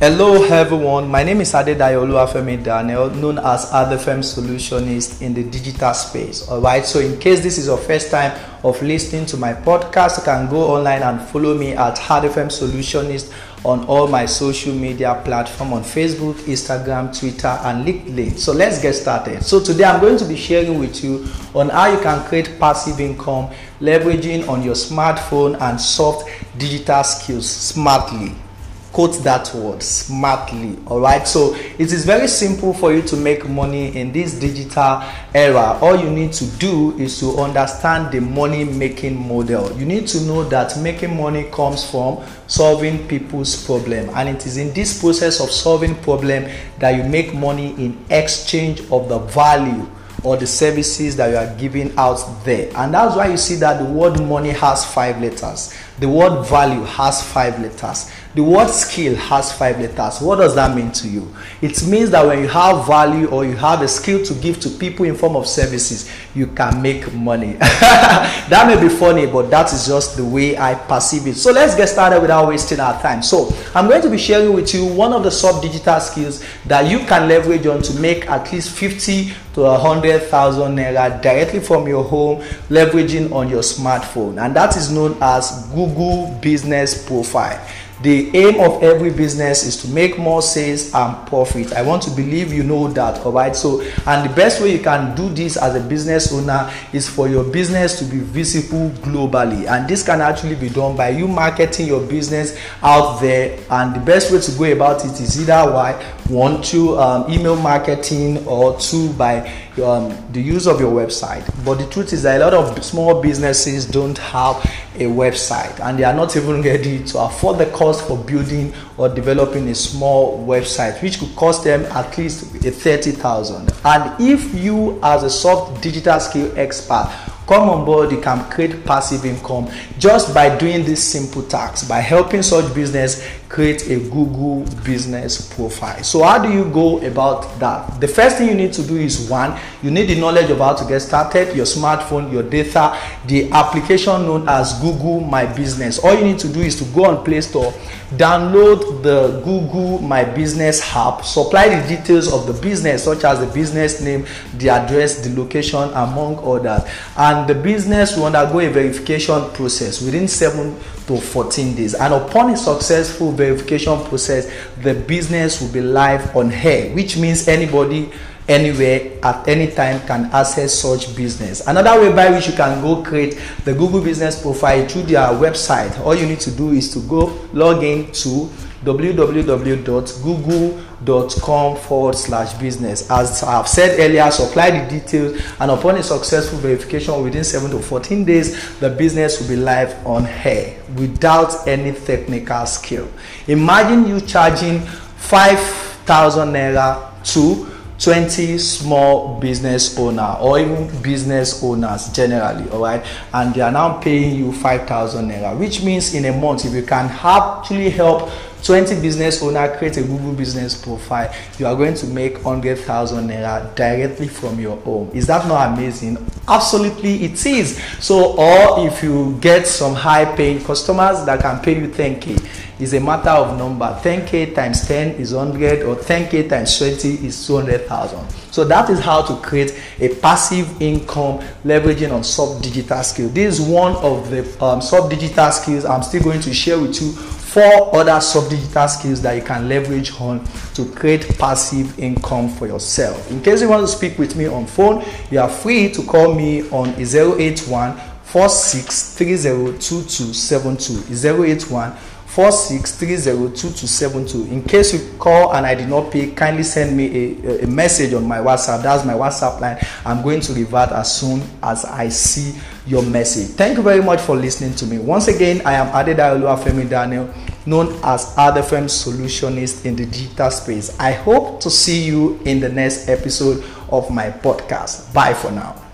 Hello everyone, my name is Adedayo Oluwafemi Daniel, known as Adefem Solutionist in the digital space. Alright, so in case this is your first time of listening to my podcast, you can go online and follow me at Adefem Solutionist on all my social media platforms on Facebook, Instagram, Twitter, and LinkedIn. So let's get started. So today I'm going to be sharing with you on how you can create passive income leveraging on your smartphone and soft digital skills smartly. Quote that word, smartly. All right, so it is very simple for you to make money in this digital era. All you need to do is to understand the money making model. You need to know that making money comes from solving people's problem, and it is in this process of solving problem that you make money in exchange of the value or the services that you are giving out there. And that's why you see that the word money has 5 letters, the word value has 5 letters, the word skill has 5 letters. What does that mean to you? It means that when you have value or you have a skill to give to people in form of services, you can make money. That may be funny, but that is just the way I perceive it. So let's get started without wasting our time. So I'm going to be sharing with you one of the sub digital skills that you can leverage on to make at least 50 to 100,000 naira directly from your home, leveraging on your smartphone, and that is known as Google Business Profile. The aim of every business is to make more sales and profit. I want to believe you know that, all right? So, and the best way you can do this as a business owner is for your business to be visible globally. And this can actually be done by you marketing your business out there. And the best way to go about it is either one, through email marketing, or 2, by the use of your website. But the truth is that a lot of small businesses don't have a website, and they are not even ready to afford the cost for building or developing a small website, which could cost them at least 30,000. And if you, as a soft digital skill expert, come on board, you can create passive income just by doing this simple task, by helping such business create a Google Business Profile. So how do you go about that? The first thing you need to do is, 1, you need the knowledge of how to get started, your smartphone, your data, the application known as Google My Business. All you need to do is to go on Play Store, download the Google My Business app, supply the details of the business, such as the business name, the address, the location, among others, and the business will undergo a verification process within 7 to 14 days. And upon a successful verification process, the business will be live on air, which means anybody, anywhere, at any time can access such business. Another way by which you can go create the Google Business Profile through their website. All you need to do is to go log in to www.google.com/business. As I've said earlier, supply the details, and upon a successful verification within 7 to 14 days, the business will be live on air without any technical skill. Imagine you charging 5,000 naira to 20 small business owner, or even business owners generally, all right, and they are now paying you 5,000 naira, which means in a month, if you can actually help 20 business owner create a Google Business Profile, you are going to make 100,000 naira directly from your home. Is that not amazing? Absolutely it is. So, or if you get some high paying customers that can pay you 10k, is a matter of number. 10k times 10 is 100, or 10k times 20 is 200,000. So that is how to create a passive income leveraging on sub digital skills. This is one of the sub digital skills. I'm still going to share with you 4 other sub digital skills that you can leverage on to create passive income for yourself. In case you want to speak with me on phone, you are free to call me on 081 46302272. 081 46302272. In case you call and I did not pick, kindly send me a message on my WhatsApp. That's my WhatsApp line. I'm going to revert as soon as I see your message. Thank you very much for listening to me. Once again, I am Adedayo Oluwafemi Daniel, known as Adefem Solutionist in the digital space. I hope to see you in the next episode of my podcast. Bye for now.